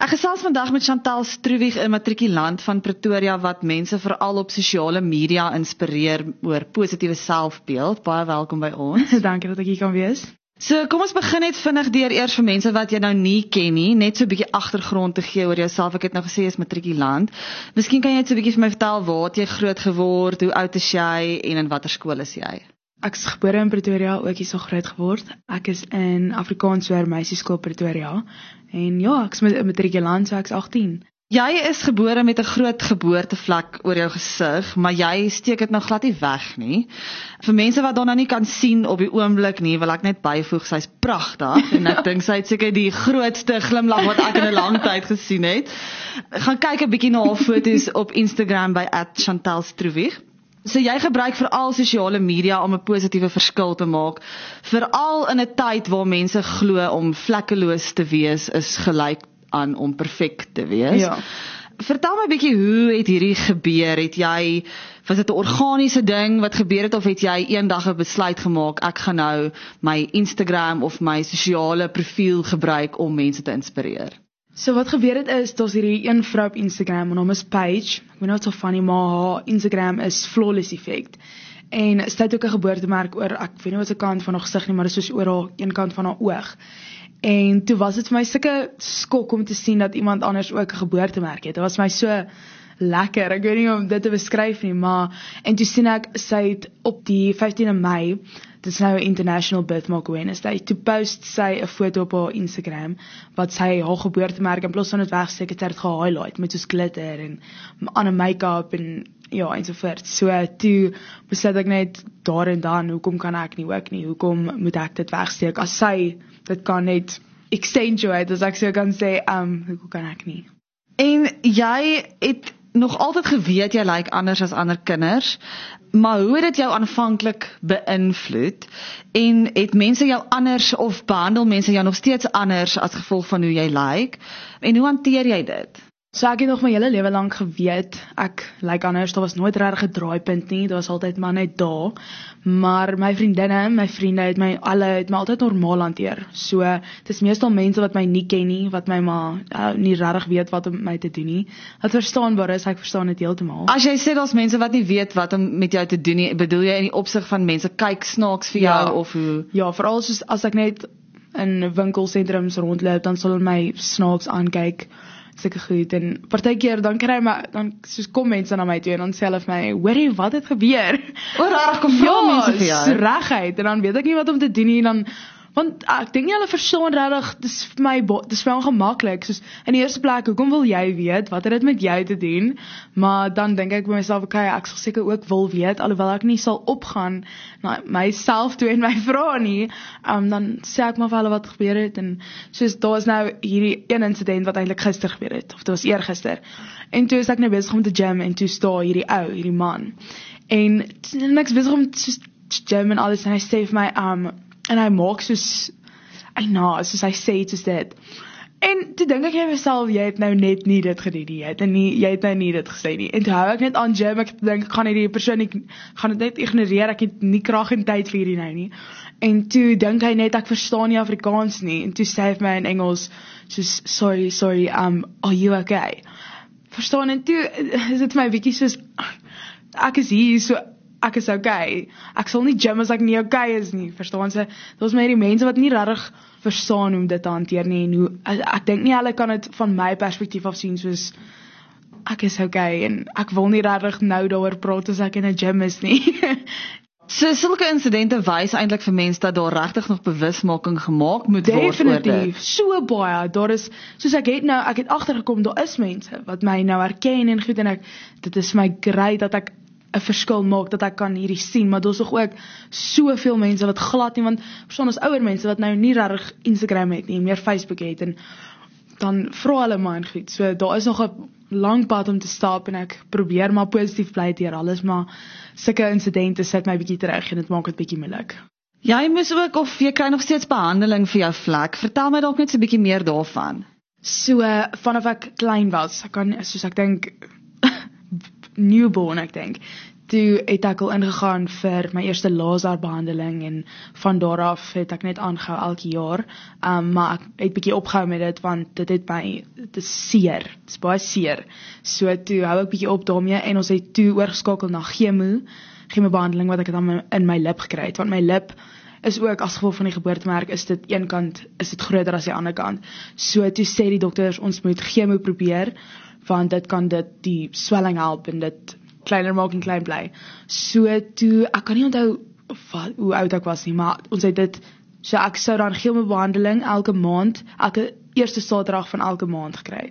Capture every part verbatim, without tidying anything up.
Ek gesels vandag met Chantal Struwig, 'n matrikulant van Pretoria wat mense veral op sosiale media inspireer oor positiewe selfbeeld. Baie welkom by ons. Dankie dat ek hier kan wees. So, kom ons begin net vinnig deur eers vir mense wat jy nou nie ken nie, net so 'n bietjie agtergrond te gee oor jouself. Ek het nou gesê jy is matrikulant. Miskien kan jy net so 'n bietjie vir my vertel waar het jy groot geword, hoe oud is jy en in watter skool is jy? Ek is gebore in Pretoria, ook hier so groot geword. Ek is in Afrikaanshoër Meisieskool Pretoria. En ja, ek is 'n matrikulant, so ek is agttien. Jy is gebore met 'n groot geboortevlek oor jou gesig, maar jy steek dit nou glad nie weg nie. Vir mense wat daarna nie kan sien op die oomblik nie, wil ek net byvoeg, sy's pragtig en ek dink sy het seker die grootste glimlag wat ek in 'n lang tyd gesien het. Gaan kyk 'n bietjie na haar foto's op Instagram by at Chantal Struwig. So jy gebruik veral sosiale media om 'n positiewe verskil te maak, veral in 'n tyd waar mense glo om vlekkeloos te wees is gelyk aan om perfek te wees. Ja. Vertel my 'n bietjie, hoe het hierdie gebeur? Het jy, was dit 'n organiese ding wat gebeur het, of het jy eendag 'n besluit gemaak, ek gaan nou my Instagram of my sosiale profiel gebruik om mense te inspireer? So wat gebeur het is, daar's hierdie een vrou op Instagram, haar naam is Paige. Ek weet nou wat so funny, maar haar Instagram is Flawless Effect. En sy het ook 'n geboortemerk oor, ek weet nie wat se kant van haar gesig nie, maar dit is soos oor haar een kant van haar oog. En toe was dit vir my sulke skok om te sien dat iemand anders ook 'n geboortemerk het. Dit was my so lekker, ek weet nie om dit te beskryf nie, maar en toe sien ek, sy het op die vyftiende Mei, dit is nou International Birthmark Awareness Day, toe post sy 'n foto op haar Instagram, wat sy haar geboortemerk, in plaas van het wegsteek, het sy dit gehighlight, met soos glitter, en ander make-up, en ja, ensovoort. So, toe besluit ek net, daar en dan, hoekom kan ek nie ook nie, hoekom moet ek dit wegsteek, as sy, dit kan net accentuate, as ek so kan sê, um, hoekom kan ek nie. En jy het nog altyd geweet jy lyk anders as ander kinders, maar hoe het dit jou aanvanklik beïnvloed, en het mense jou anders, of behandel mense jou nog steeds anders as gevolg van hoe jy lyk, en hoe hanteer jy dit? So ek het nog my hele lewe lank geweet, ek lyk anders, daar was nooit regtig 'n draaipunt nie, daar was altyd maar net daar, maar my vriendinne, my vriende het my, alle het my altyd normaal hanteer, so, het is meestal mense wat my nie ken nie, wat my maar uh, nie regtig weet wat om my te doen nie, wat verstaanbaar is, ek verstaan dit heeltemal. As jy sê daar's mense wat nie weet wat om met jou te doen nie, bedoel jy in die opsig van mense kyk snaaks vir jou, Ja. of hoe? Ja, veral soos as ek net in winkelsentrums rondloop, dan sal hulle my snaaks aankyk, sulke goed, en partykeer dan kry my, dan soos kom mense na my toe, en dan sê hulle vir my, hoorie, wat het gebeur? O, rarig, kom veel mense vir jou? Ja, reguit, en dan weet ek nie wat om te doen nie, dan, want ek dink nie hulle verstaan regtig, dis vir my, dis vir my ongemaklik, soos, in die eerste plek, hoekom wil jy weet, wat het dit met jou te doen, maar dan dink ek by myself, ok, ek sal seker ook wil weet, alhoewel ek nie sal opgaan, na myself toe en my vra nie, um, dan sê ek maar vir hulle wat gebeur het, en soos, daar is nou hierdie een incident wat eintlik gister gebeur het, of dit was eergister, en toe is ek nou besig om te gym, en toe sta hierdie ou, hierdie man, en, en ek is besig om te gym en alles, en hy sê vir my, um, en hy maak soos, hy na, soos hy sê iets soos dit. En toe dink ek jy myself, jy het nou net nie dit gedoen nie, jy het, nie, jy het nou nie dit gesê nie. En toe hou ek net aan gym, ek dink, ek gaan hierdie persoon, ek gaan dit net ignoreer, ek het nie krag en tyd vir hierdie nou nie. En toe dink hy net, ek verstaan nie Afrikaans nie, en toe sê hy vir my in Engels, soos, sorry, sorry, um, are you okay? Verstaan, en toe is dit vir my bietjie soos, ek is hier, so, ek is okay, ek sal nie gym as ek nie okay is nie, verstaan sy, daar is my hierdie mense wat nie regtig verstaan hoe om dit te hanteer nie, en hoe, ek, ek dink nie hulle kan dit van my perspektief af sien, soos, ek is okay, en ek wil nie regtig nou daaroor praat as ek in 'n gym is nie. So, sulke insidente wys eintlik vir mense dat daar regtig nog bewusmaking gemaak moet word oor dit. Definitief, so baie, daar is, soos ek het nou, ek het agtergekom, daar is mense wat my nou herken en goed, en ek, dit is vir my great dat ek 'n verskil maak, dat ek kan hierdie sien, maar daar's ook soveel mense wat glad nie, want verstaan ons ouer mense wat nou nie regtig Instagram het nie, meer Facebook het, en dan vra hulle maar en goed, so daar is nog 'n lang pad om te stap, en ek probeer maar positief bly deur alles, maar sulke insidente sit my bietjie terug, en dit maak dit bietjie moeilik. Jy moes ook, of jy kry nog steeds behandeling vir jou vlek, vertel my dalk net so 'n bietjie meer daarvan. So, vanaf ek klein was, ek kan, soos ek dink, newborn, ek dink, toe het ek al ingegaan vir my eerste laserbehandeling en van daar af het ek net aangehou elke jaar. Um, maar ek het bietjie opgehou met dit want dit het my, dit is seer, dit is baie seer. So toe hou ek bietjie op daarmee en ons het toe oorgeskakel na chemo, chemobehandeling wat ek dan in my lip gekry het, want my lip is ook as gevolg van die geboortemerk, is dit een kant, is dit groter as die ander kant. So toe sê die dokters, ons moet chemo probeer, want dit kan dit die swelling help en dit kleiner maak en klein bly. So toe, ek kan nie onthou wat, hoe oud ek was nie, maar ons het dit, so ek sou dan chemobehandeling elke maand, elke eerste saterdag van elke maand gekry.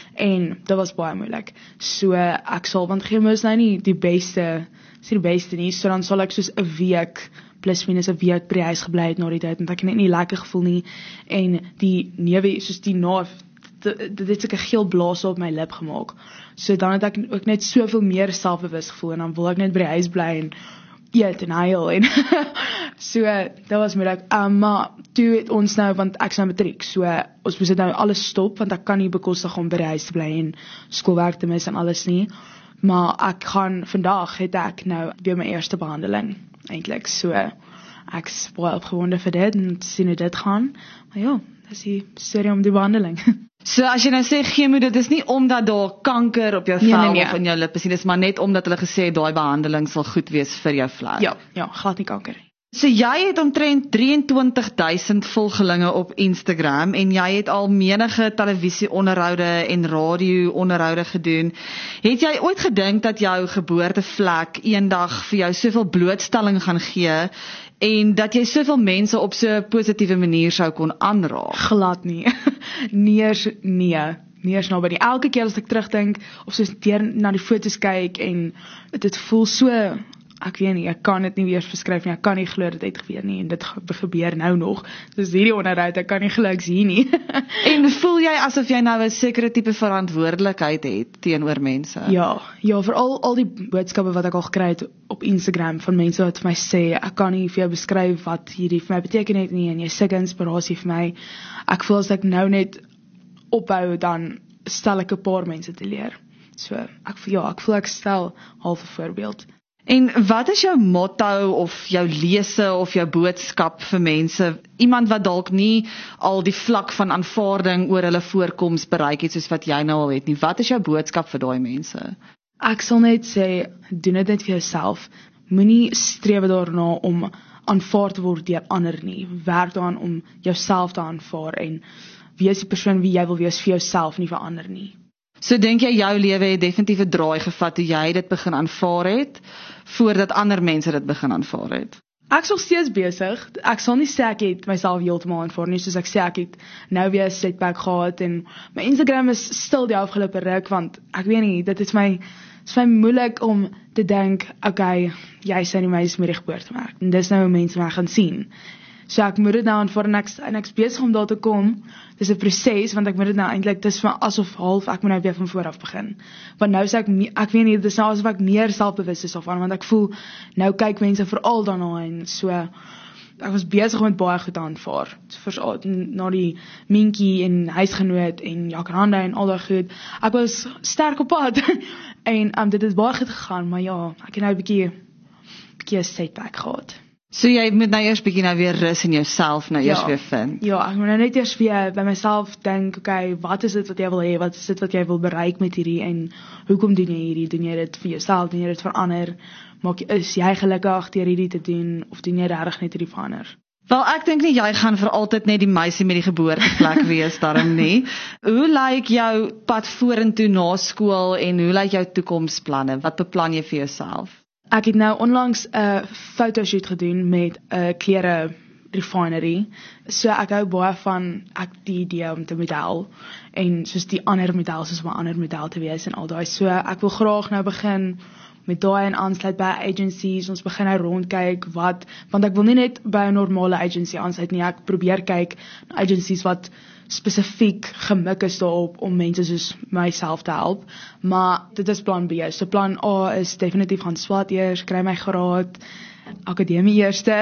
En dit was baie moeilik. So ek sal, want chemo is nou nie die beste, is nie die beste nie, so dan sal ek soos 'n week, plus minus 'n week by die huis gebly het na die tyd, want ek het net nie lekker gevoel nie, en die newe, soos die naaf, dit het soke geel blaas op my lip gemaak. So dan het ek ook net soveel meer selfbewus gevoel, en dan wil ek net by die huis bly, en eet en huil, en so, dat was moeilik. Um, maar toe het ons nou, want ek is nou matriek, so ons moes dit nou alles stop, want ek kan nie bekostig om by die huis te bly, en skoolwerk te mis en alles nie. Maar ek gaan, vandag het ek nou weer my eerste behandeling, eintlik, so ek is baie opgewonde vir dit, en te sien hoe dit gaan, maar ja, dit is die storie om die behandeling. So as jy nou sê chemo, dit is nie omdat daar kanker op jou vel Nee, nee, nee. of in jou lip is nie, dit is maar net omdat hulle gesê het daai behandeling sal goed wees vir jou vlek. Ja, ja, glad nie kanker. So jy het omtrent drieëntwintig duisend volgelinge op Instagram en jy het al menige televisieonderhoude en radio-onderhoude gedoen. Het jy ooit gedink dat jou geboortevlek eendag vir jou soveel blootstelling gaan gee en dat jy soveel mense op so 'n positiewe manier sou kon aanraak? Glad nie. nie eers, nee. Nie eers nou by die elke keer as ek terugdink, of soos deur na die foto's kyk en dit voel so, ek weet nie, ek kan dit nie weer beskryf nie, ek kan nie glo dit het gebeur nie, en dit gebeur nou nog, dus hierdie onderhoud, ek kan nie glo ek sien nie. En voel jy asof jy nou 'n sekere tipe verantwoordelikheid het teenoor mense? Ja, ja, veral al die boodskappe wat ek al gekry het op Instagram, van mense wat vir my sê, ek kan nie vir jou beskryf wat hierdie vir my beteken het nie, en jy sulke inspirasie vir my, ek voel as ek nou net opbou, dan stel ek 'n paar mense te leer. So, ek, ja, ek voel ek stel half 'n voorbeeld. En wat is jou motto of jou lese of jou boodskap vir mense? Iemand wat dalk nie al die vlak van aanvaarding oor hulle voorkoms bereik het soos wat jy nou al het nie. Wat is jou boodskap vir daai mense? Ek sal net sê, doen dit net vir jouself. Moenie streef daarna om aanvaar te word deur ander nie. Werk daaraan om jouself te aanvaar en wees die persoon wie jy wil wees vir jouself, nie vir ander nie. So dink jy jou lewe het definitief 'n draai gevat toe jy dit begin aanvaar het, voordat ander mense dit begin aanvaar het? Ek is nog steeds besig. Ek sal nie sê ek het myself heeltemal aanvaar nie, soos ek sê ek het nou weer 'n setback gehad, en my Instagram is stil die afgelope ruk, want ek weet nie, dit is my, dit is my moeilik om te dink, okay, jy sê nie meisie met die geboortemerk, en dis nou hoe mense my gaan sien. So ek moet dit nou aanvaar, en ek, en ek is besig om daar te kom. Dis 'n proses, want ek moet dit nou eintlik, dis van asof half, ek moet nou weer van voor af begin. Want nou sê ek, ek weet nie, dis nou asof ek meer selfbewus is of aan, want ek voel, nou kyk mense veral daarna, en so, ek was besig om dit baie goed te aanvaar. Veral na die Minkie en huisgenoot en Jacaranda en al dat goed. Ek was sterk op pad, en um, dit het baie goed gegaan, maar ja, ek het nou 'n bietjie, bietjie 'n setback gehad. So jy moet nou eers bietjie nou weer rus en jouself nou eers Ja. weer vind. Ja, ek moet nou net eers weer by myself dink, okay, wat is dit wat jy wil hê? Wat is dit wat jy wil bereik met hierdie, en hoekom doen jy hierdie? Doen jy dit vir jouself? Doen jy dit vir ander? Maak jy, is jy gelukkig deur hierdie te doen, of doen jy regtig net hierdie vir ander? Wel, ek dink nie jy gaan vir altyd net die meisie met die geboortevlek wees daarom nie. Hoe lyk jou pad vorentoe na skool en hoe lyk jou toekomsplanne? Wat beplan jy vir jouself? Ek het nou onlangs 'n uh, fotoshoot gedoen met 'n uh, klere refinery. So ek hou baie van ek die idee om te model en soos die ander models soos my ander model te wees en al daai. So ek wil graag nou begin met daai en aansluit by agencies. Ons begin nou rondkyk wat, want ek wil nie net by 'n normale agency aansluit nie. Ek probeer kyk na agencies wat spesifiek gemik is daarop om mense soos myself te help, maar dit is plan B. So plan A is definitief gaan swat eers, kry my graad, akademie eerste.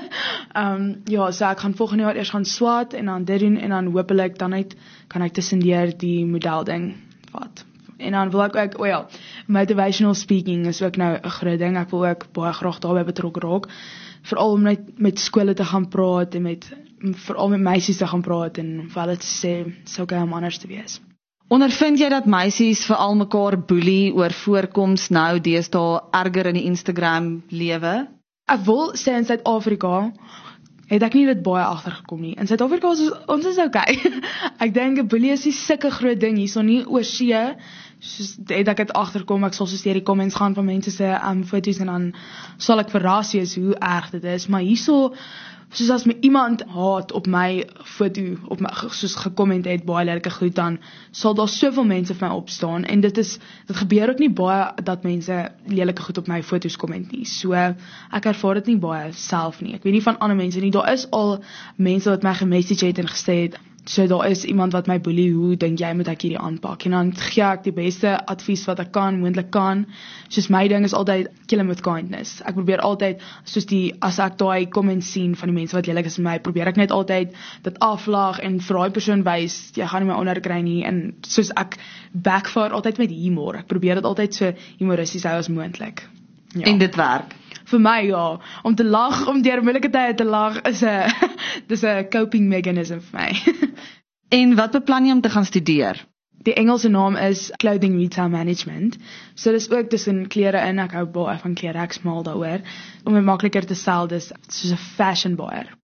um, ja, so ek gaan volgende jaar eers gaan swat en dan dit doen en dan hopelik dan net kan ek tussendeur die model ding wat En dan wil ek ook, o ja, motivational speaking is ook nou 'n groot ding. Ek wil ook baie graag daarbey betrokke raak. Veral om net met skole te gaan praat en met veral met meisies te gaan praat en vir hulle te sê, sou okay om anders te wees. Ondervind jy dat meisies veral mekaar boelie oor voorkoms nou deesdae erger in die Instagram lewe? Ek wil sê in Suid-Afrika het ek nie dit baie agtergekom nie. In Suid-Afrika is ons is okay. Ek dink boelie is nie sulke groot ding hierso nie oor see. Soos het ek dit agterkom, ek sal soos deur die comments gaan van mense se um, foto's en dan sal ek verras wees hoe erg dit is, maar hierso soos as my iemand haat op my foto, op my, soos gekomment het, baie lelike goed, dan sal daar soveel mense vir my opstaan, en dit is, dit gebeur ook nie baie, dat mense lelike goed op my foto's komment nie, so, ek ervaar dit nie baie self nie, ek weet nie van ander mense nie, daar is al mense wat my gemessage het en gesê het, so daar is iemand wat my boelie, hoe dink jy moet ek hierdie aanpak, en dan gee ek die beste advies wat ek kan, moontlik kan, soos my ding is altyd, kill him with kindness, ek probeer altyd, soos die, as ek daai comments sien van die mense wat lelik is met my, probeer ek net altyd dit aflag en vir daai persoon wys, jy gaan nie my onderkry nie, en soos ek backfire altyd met humor, ek probeer dit altyd so humoristies hou as moontlik. Ja. En dit werk? Vir my ja, om te lag, om deur moeilike tye te lag, is 'n dis 'n coping mechanism vir my. En wat beplan jy om te gaan studeer? Die Engelse naam is Clothing Retail Management. So dis ook tussen klere in, ek hou baie van klere, ek smaal daaroor. Om dit makliker te stel, dis soos 'n fashion buyer.